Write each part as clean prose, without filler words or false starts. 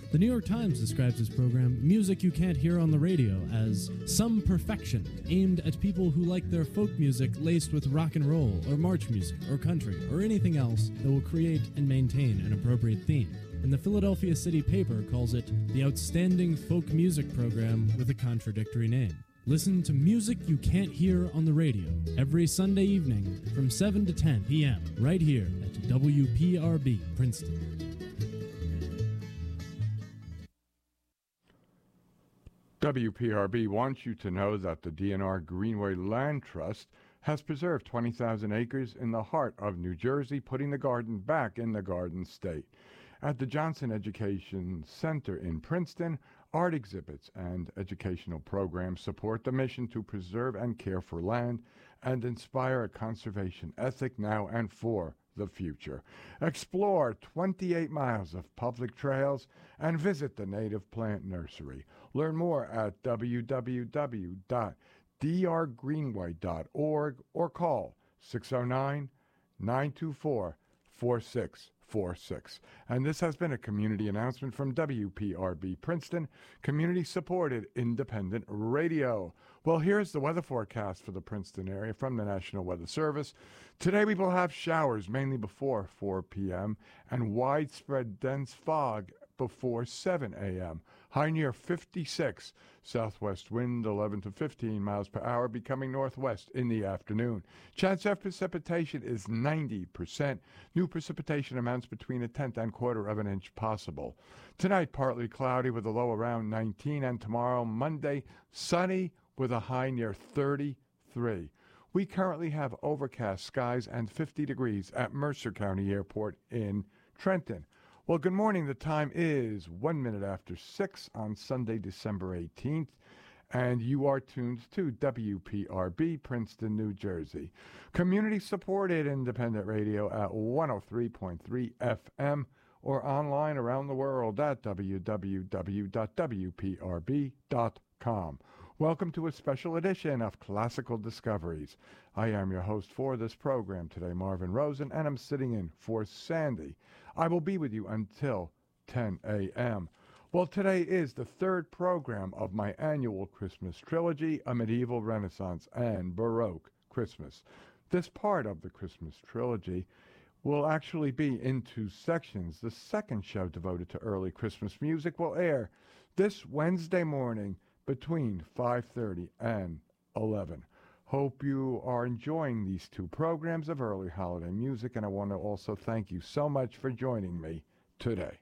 The New York Times describes this program, Music You Can't Hear on the Radio, as some perfection aimed at people who like their folk music laced with rock and roll, or march music, or country, or anything else that will create and maintain an appropriate theme. And the Philadelphia City Paper calls it the outstanding folk music program with a contradictory name. Listen to Music You Can't Hear on the Radio every Sunday evening from 7 to 10 p.m. right here at WPRB Princeton. WPRB wants you to know that the DNR Greenway Land Trust has preserved 20,000 acres in the heart of New Jersey, putting the garden back in the Garden State. At the Johnson Education Center in Princeton, art exhibits and educational programs support the mission to preserve and care for land and inspire a conservation ethic now and for the future. Explore 28 miles of public trails and visit the Native Plant Nursery. Learn more at www.drgreenway.org or call 609-924-4646. And this has been a community announcement from WPRB Princeton, community-supported independent radio. Well, here's the weather forecast for the Princeton area from the National Weather Service. Today we will have showers mainly before 4 p.m. and widespread dense fog before 7 a.m. High near 56. Southwest wind 11 to 15 miles per hour, becoming northwest in the afternoon. Chance of precipitation is 90%. New precipitation amounts between a tenth and quarter of an inch possible. Tonight, partly cloudy with a low around 19, and tomorrow, Monday, sunny with a high near 33. We currently have overcast skies and 50 degrees at Mercer County Airport in Trenton. Well, good morning. The time is 1 minute after 6 on Sunday, December 18th, and you are tuned to WPRB, Princeton, New Jersey. Community-supported independent radio at 103.3 FM or online around the world at www.wprb.com. Welcome to a special edition of Classical Discoveries. I am your host for this program today, Marvin Rosen, and I'm sitting in for Sandy. I will be with you until 10 a.m. Well, today is the third program of my annual Christmas trilogy, A Medieval Renaissance and Baroque Christmas. This part of the Christmas trilogy will actually be in two sections. The second show, devoted to early Christmas music, will air this Wednesday morning between 5:30 and 11. Hope you are enjoying these two programs of early holiday music, and I want to also thank you so much for joining me today.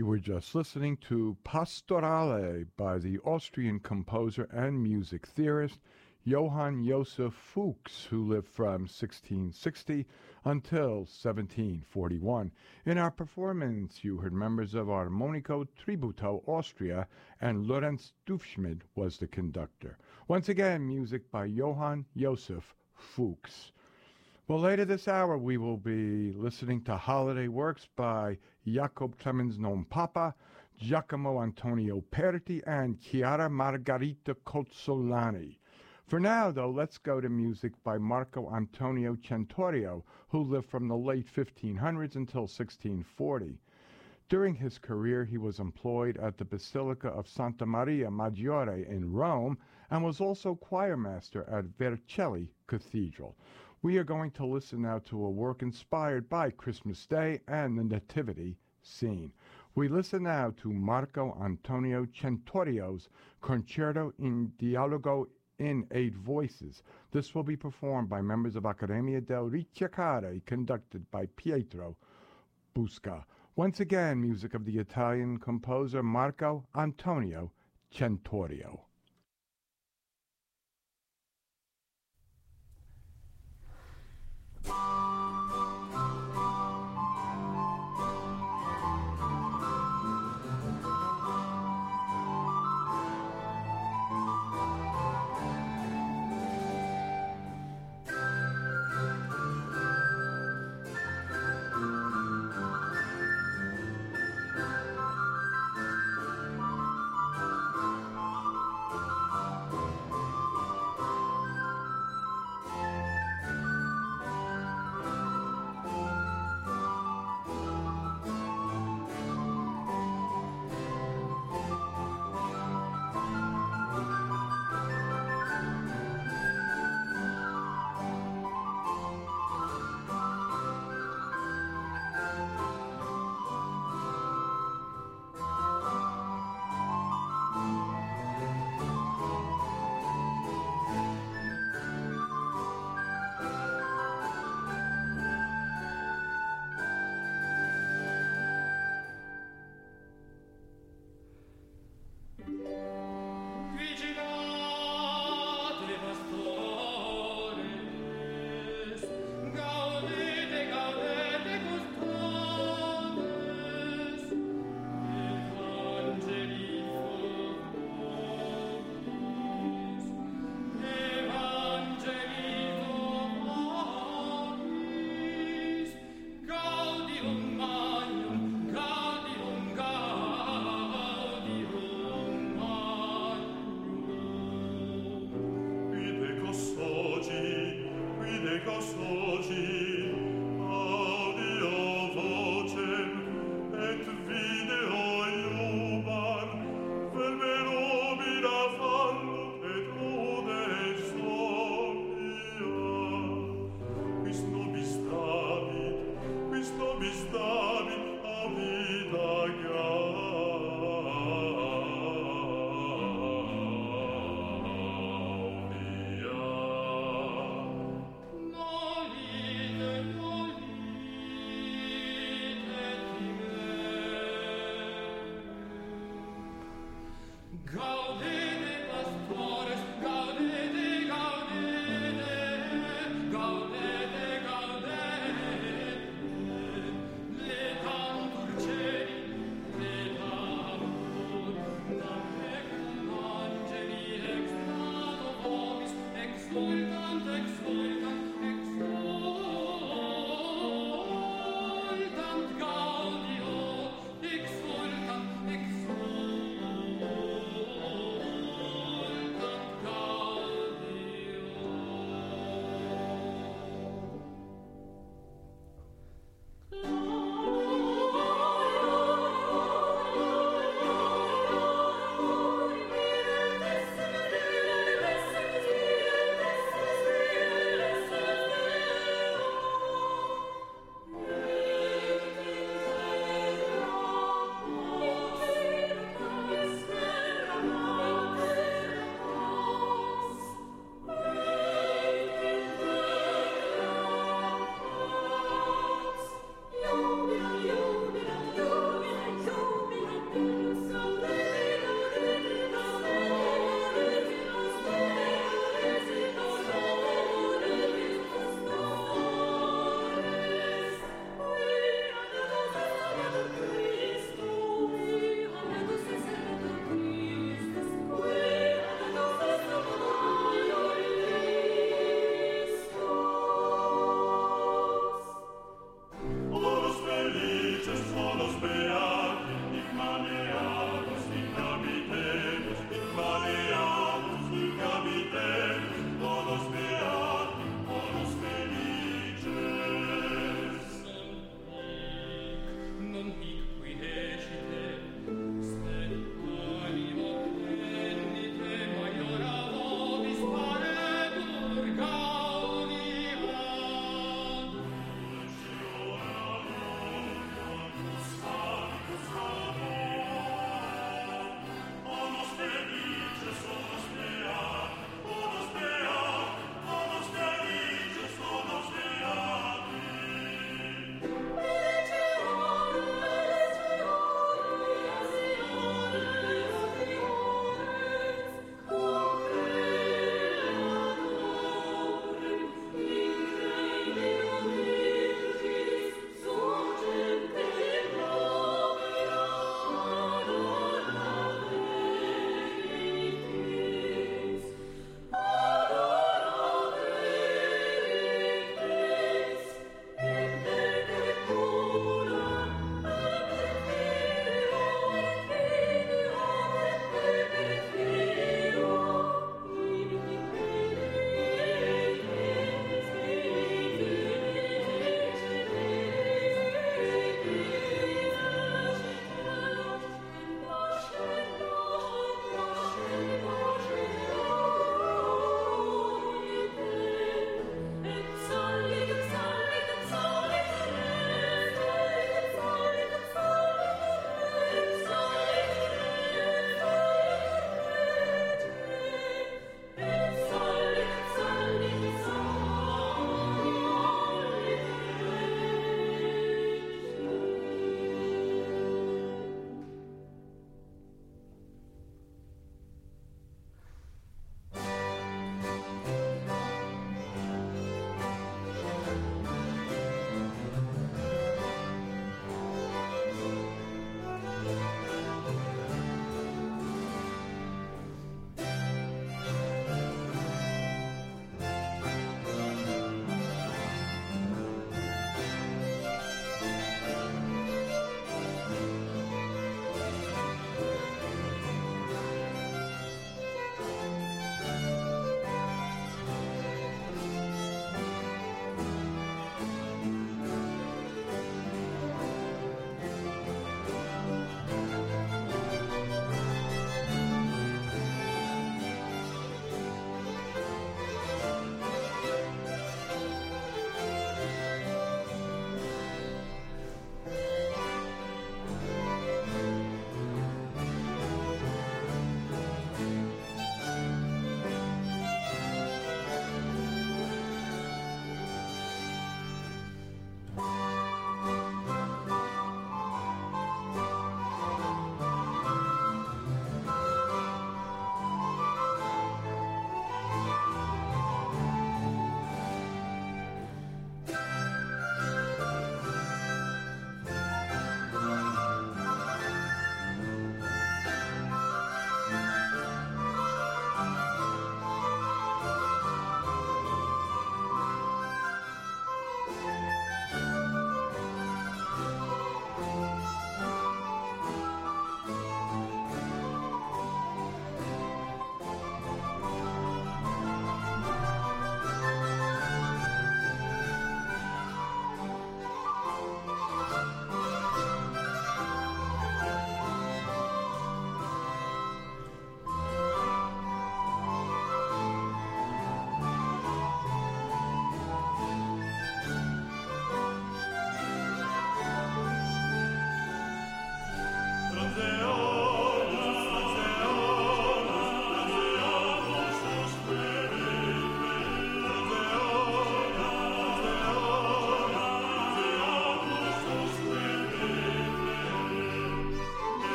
You were just listening to Pastorale by the Austrian composer and music theorist Johann Joseph Fuchs, who lived from 1660 until 1741. In our performance, you heard members of Armonico Tributo Austria, and Lorenz Dufschmid was the conductor. Once again, music by Johann Joseph Fuchs. Well, later this hour, we will be listening to holiday works by Jacob Clemens non Papa, Giacomo Antonio Perti, and Chiara Margherita Cozzolani. For now, though, let's go to music by Marco Antonio Centorio, who lived from the late 1500s until 1640. During his career, he was employed at the Basilica of Santa Maria Maggiore in Rome and was also choirmaster at Vercelli Cathedral. We are going to listen now to a work inspired by Christmas Day and the Nativity scene. We listen now to Marco Antonio Centorio's Concerto in Dialogo in 8 voices. This will be performed by members of Accademia del Ricercare, conducted by Pietro Busca. Once again, music of the Italian composer Marco Antonio Centorio. Noli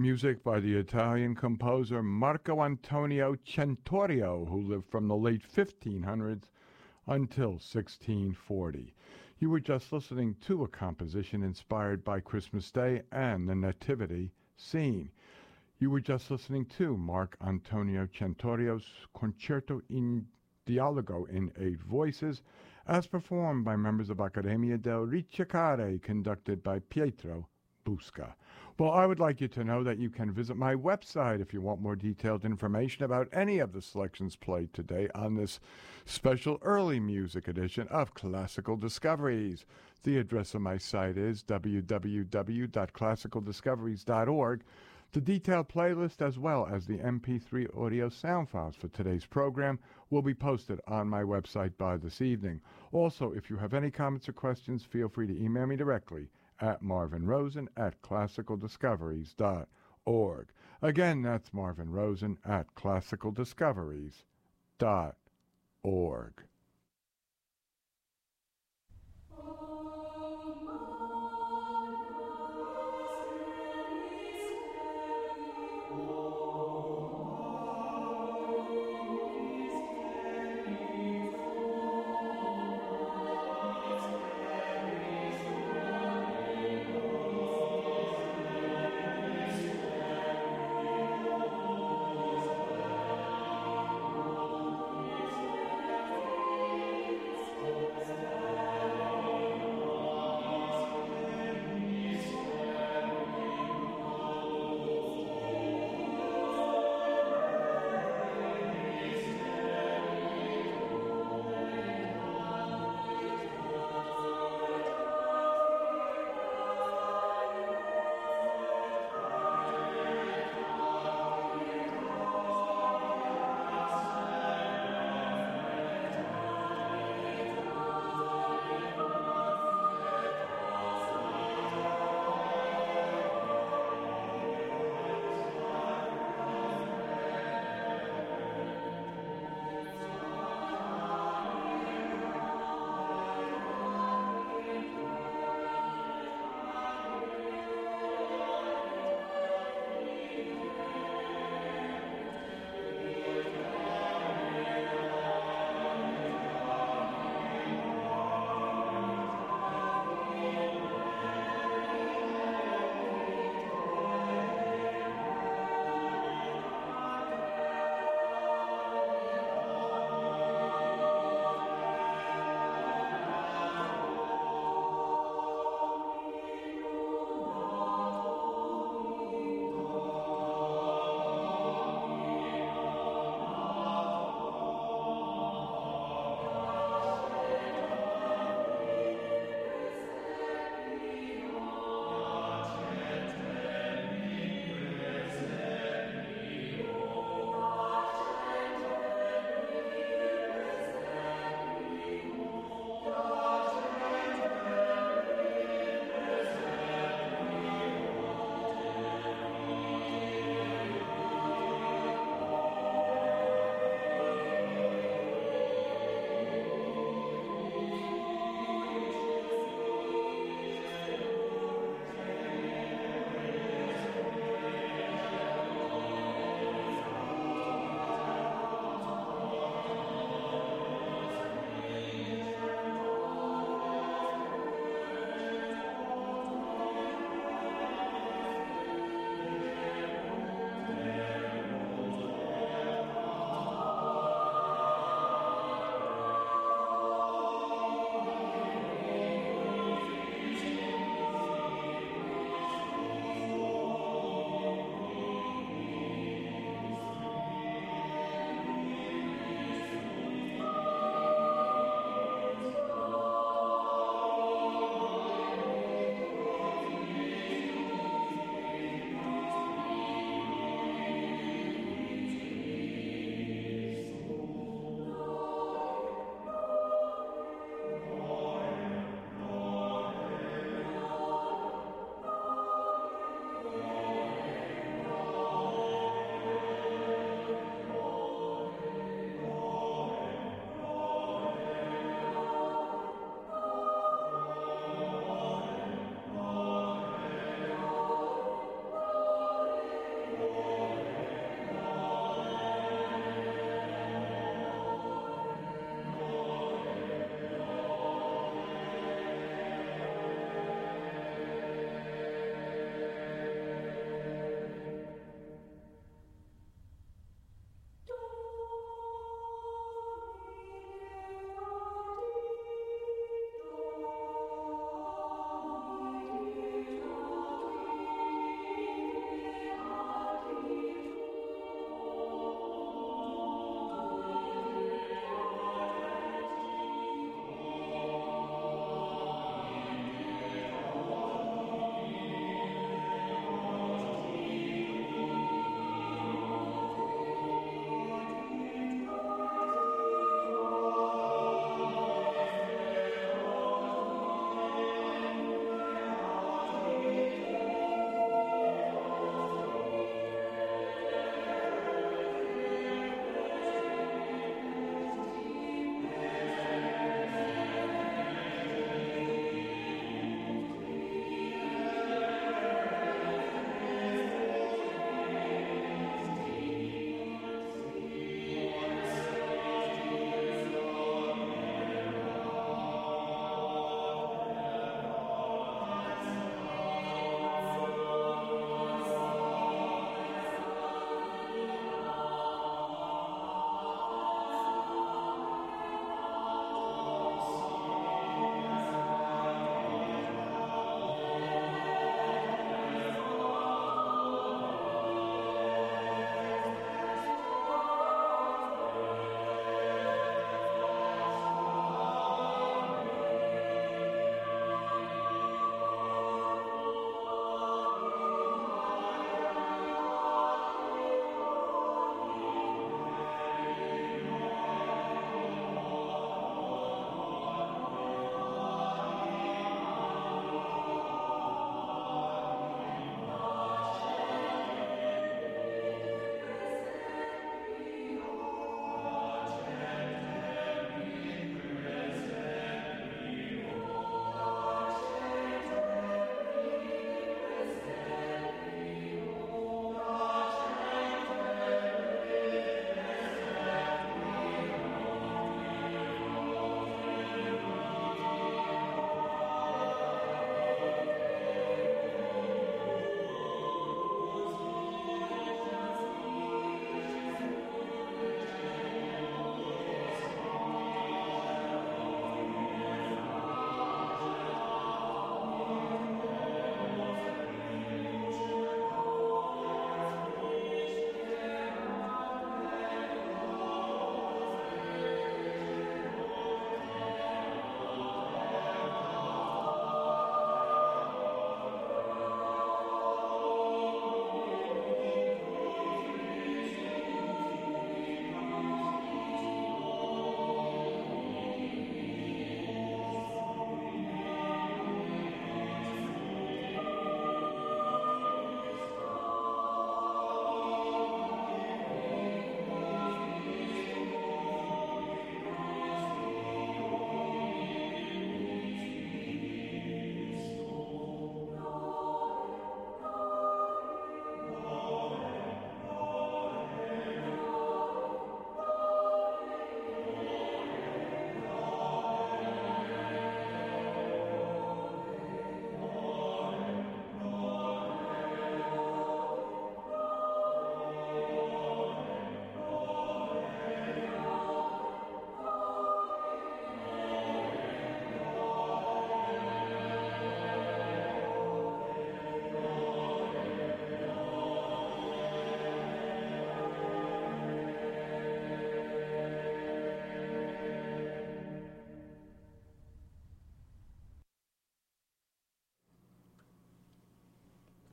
Music by the Italian composer Marco Antonio Centorio, who lived from the late 1500s until 1640. You were just listening to a composition inspired by Christmas Day and the Nativity scene. You were just listening to Marc Antonio Centorio's Concerto in Dialogo in 8 voices, as performed by members of Accademia del Ricercare, conducted by Pietro Busca. Well, I would like you to know that you can visit my website if you want more detailed information about any of the selections played today on this special early music edition of Classical Discoveries. The address of my site is www.classicaldiscoveries.org. The detailed playlist, as well as the MP3 audio sound files for today's program, will be posted on my website by this evening. Also, if you have any comments or questions, feel free to email me directly at marvinrosen@classicaldiscoveries.org. Again, that's marvinrosen@classicaldiscoveries.org.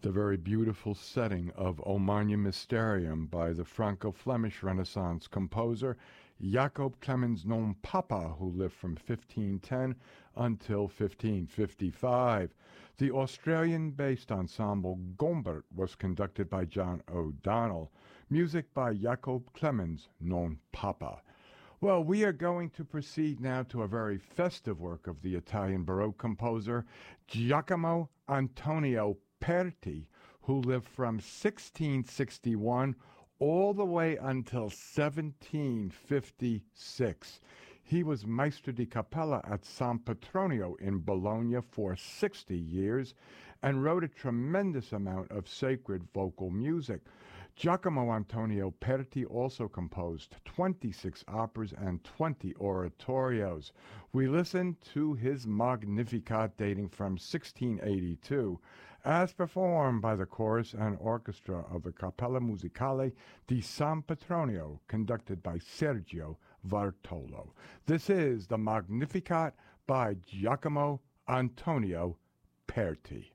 a very beautiful setting of O Magnum Mysterium by the Franco-Flemish Renaissance composer Jacob Clemens non Papa, who lived from 1510 until 1555. The Australian-based ensemble Gombert was conducted by John O'Donnell. Music by Jacob Clemens non Papa. Well, we are going to proceed now to a very festive work of the Italian Baroque composer Giacomo Antonio Perti, who lived from 1661 all the way until 1756. He was Maestro di Cappella at San Petronio in Bologna for 60 years and wrote a tremendous amount of sacred vocal music. Giacomo Antonio Perti also composed 26 operas and 20 oratorios. We listen to his Magnificat dating from 1682, as performed by the chorus and orchestra of the Cappella Musicale di San Petronio, conducted by Sergio Vartolo. This is the Magnificat by Giacomo Antonio Perti.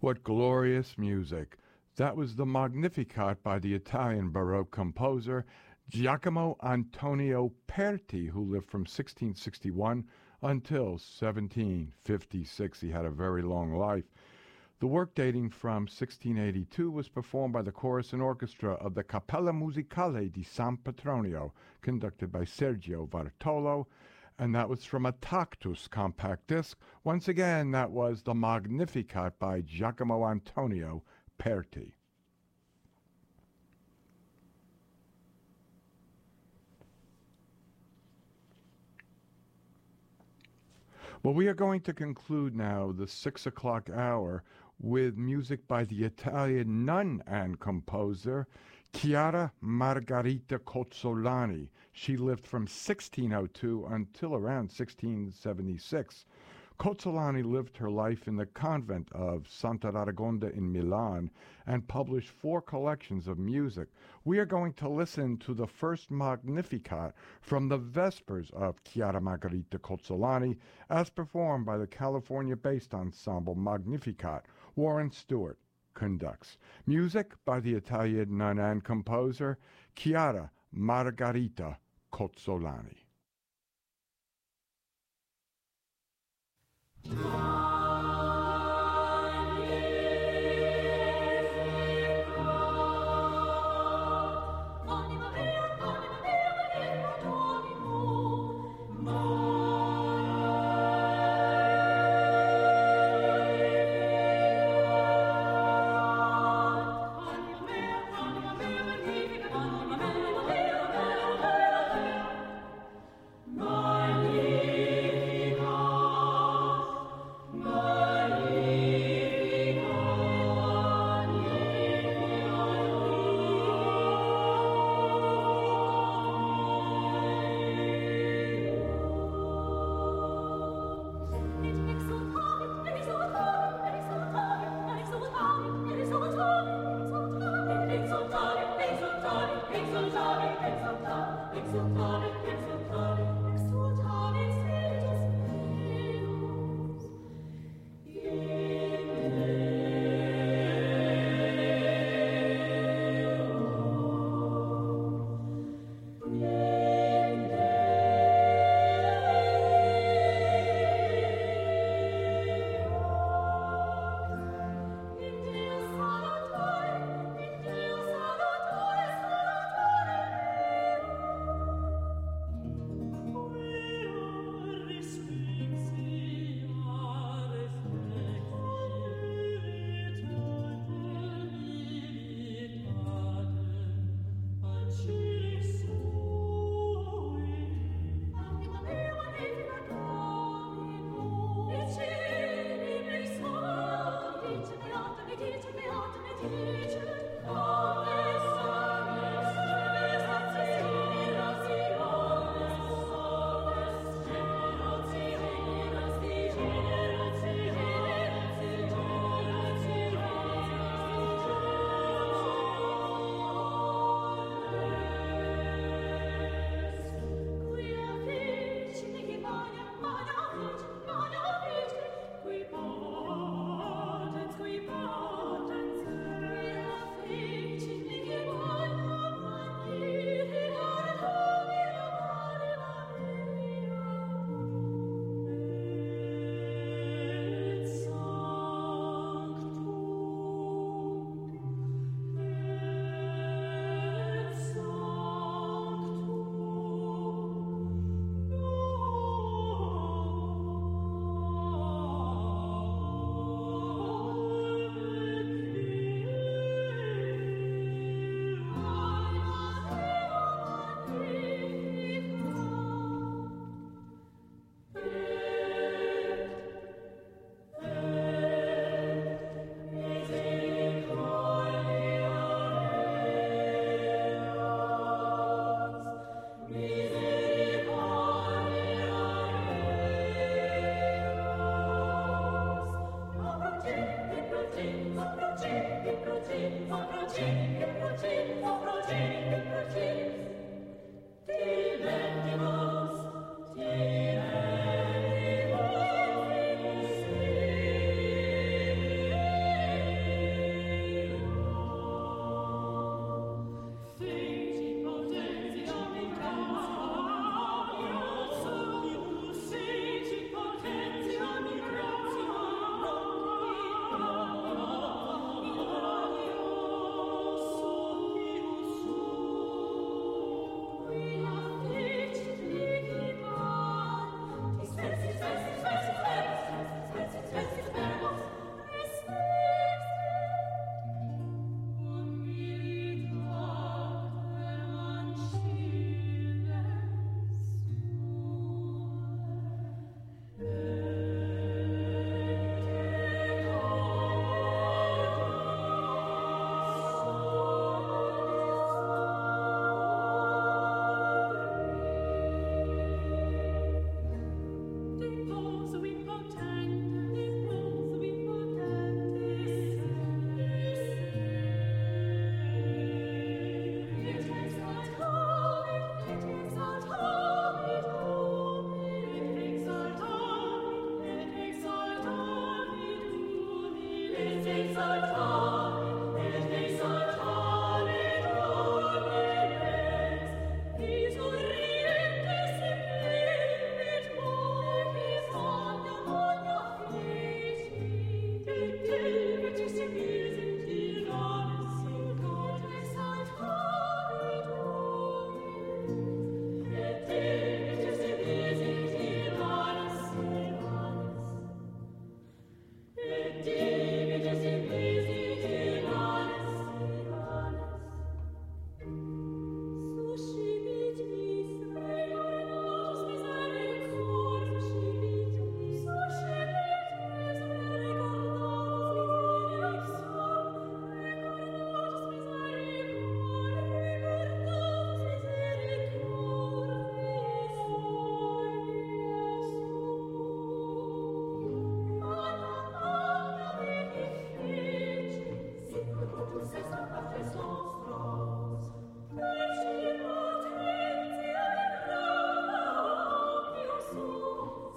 What glorious music! That was the Magnificat by the Italian Baroque composer Giacomo Antonio Perti, who lived from 1661 until 1756. He had a very long life. The work, dating from 1682, was performed by the chorus and orchestra of the Cappella Musicale di San Petronio, conducted by Sergio Bartolo, and that was from a Tactus compact disc. Once again, that was the Magnificat by Giacomo Antonio Perti. Well, we are going to conclude now the 6 o'clock hour with music by the Italian nun and composer Chiara Margherita Cozzolani. She lived from 1602 until around 1676. Cozzolani lived her life in the convent of Santa Radegonda in Milan and published 4 collections of music. We are going to listen to the first Magnificat from the Vespers of Chiara Margherita Cozzolani as performed by the California-based ensemble Magnificat. Warren Stewart conducts. Music by the Italian nun and composer Chiara Margherita Cozzolani.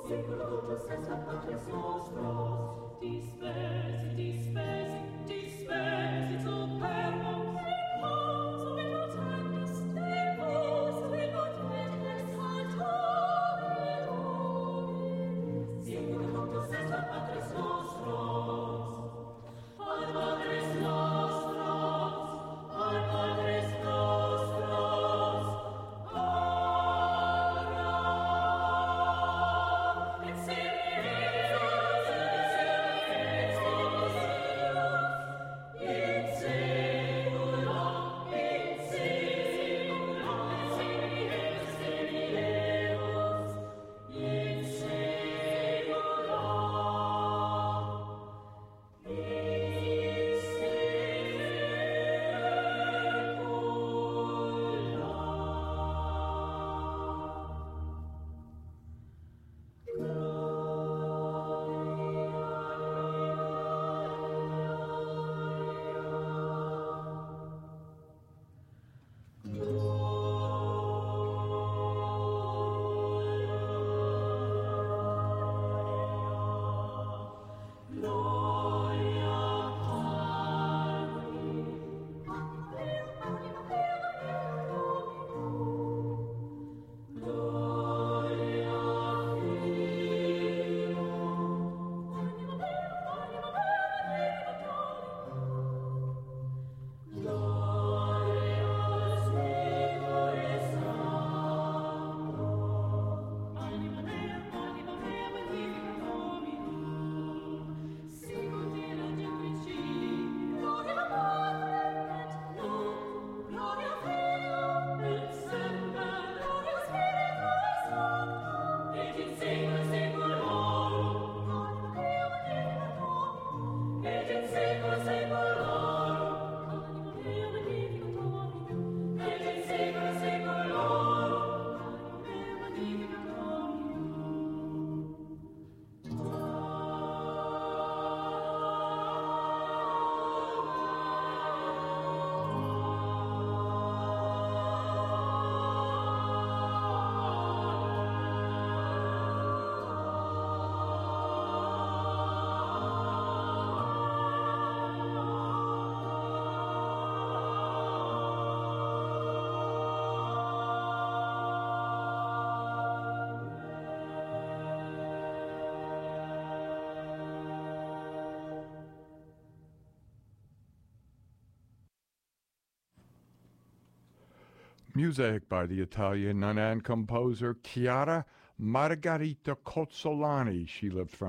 Music by the Italian nun and composer Chiara Margherita Cozzolani. She lived from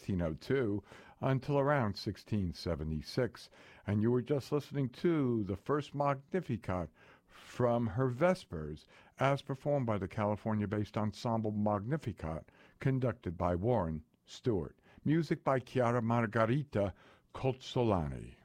1602 until around 1676. And you were just listening to the first Magnificat from her Vespers, as performed by the California-based ensemble Magnificat, conducted by Warren Stewart. Music by Chiara Margherita Cozzolani.